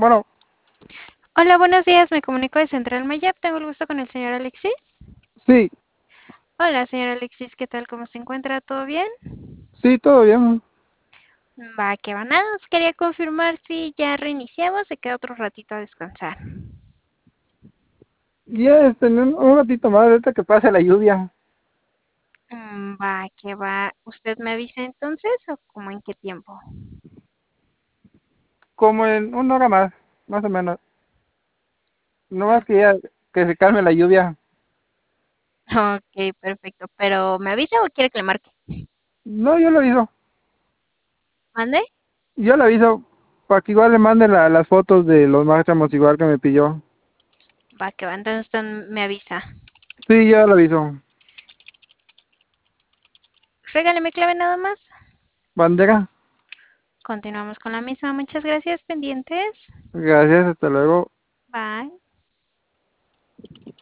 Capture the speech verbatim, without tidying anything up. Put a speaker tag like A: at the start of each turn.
A: Bueno,
B: Hola, buenos días. Me comunico de Central Mayap. Tengo el gusto con el señor Alexis.
A: sí,
B: Hola, señor Alexis. ¿Qué tal? ¿Cómo se encuentra? ¿Todo bien?
A: sí, todo bien.
B: Va, que va nada. Más quería confirmar si ya reiniciamos. Se queda otro ratito a descansar.
A: Ya, este, en un, un ratito más, ahorita que pase la lluvia,
B: Mm, Va, que va. ¿Usted me avisa entonces o como en qué tiempo?
A: como en una hora más, más o menos. No
B: Mm,
A: más que ya, que se calme la lluvia.
B: Ok, perfecto. ¿Pero me avisa o quiere que le marque?
A: No, yo lo aviso,
B: ¿Mande?
A: yo lo aviso, para que igual le mande la- las fotos de los márchamos igual que me pidió.
B: Va, que va. Entonces usted me avisa.
A: Sí, ya lo aviso.
B: Regáleme clave nada más.
A: Bandera,
B: Continuamos con la misma. Muchas gracias. Pendientes.
A: gracias, hasta luego.
B: Bye.